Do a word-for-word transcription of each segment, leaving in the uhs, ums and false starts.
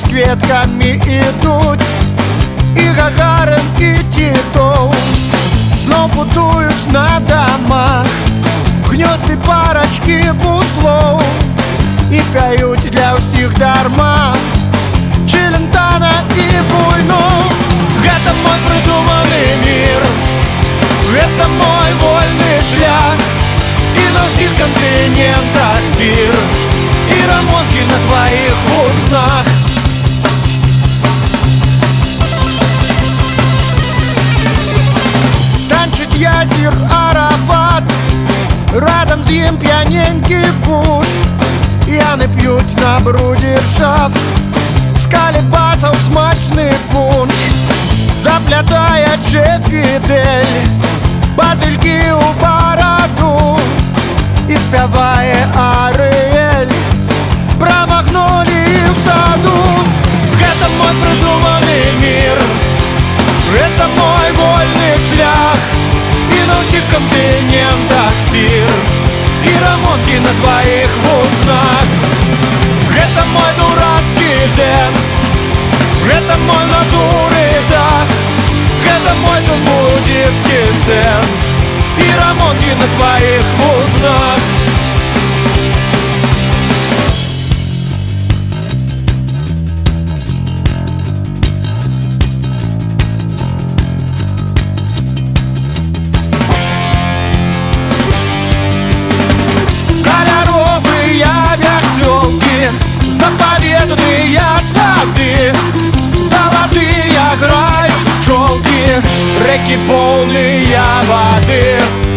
свідками ідуть і Гагарин, і Титов. Знов будують на домах гнезди парочки буслов і п'ють для всіх дарма Челентано і Буйнов. Гэта мой придуманный мир, это мой вольный шлях, и на всех континентах пир, и рамонки на твоих устах. Танчить Ясир Арафат, рядом з ним п'яненький буш. Яны п'ють на брудершафт, з калібасов смачний пунш. Заплятая Че Фидель базильки у бороду и спевая Ариэль, промахнули в саду. Это мой придуманный мир, это мой вольный шлях, и на всех континентах пир, и рамонки на твоих устах. Это мой дурацкий дэнс, это мой натуры дах, это мой буддийский сенс, и рамонки на твоих устах. Кольоровые веселки, заповедные сады, золотые играют пчелки, реки полные воды.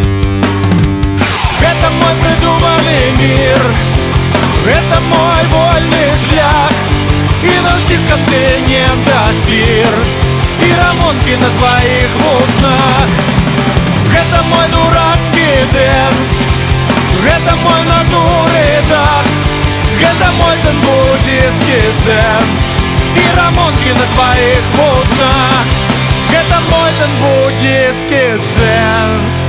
Это мой придуманный мир, это мой вольный шлях, и на всех континентах пир, и рамонки на твоих устах. Это мой дурацкий дэнс, это мой натуры дах, это мой дзен-буддийский сенс, и рамонки на твоих устах. Это мой дзен-буддийский сенс.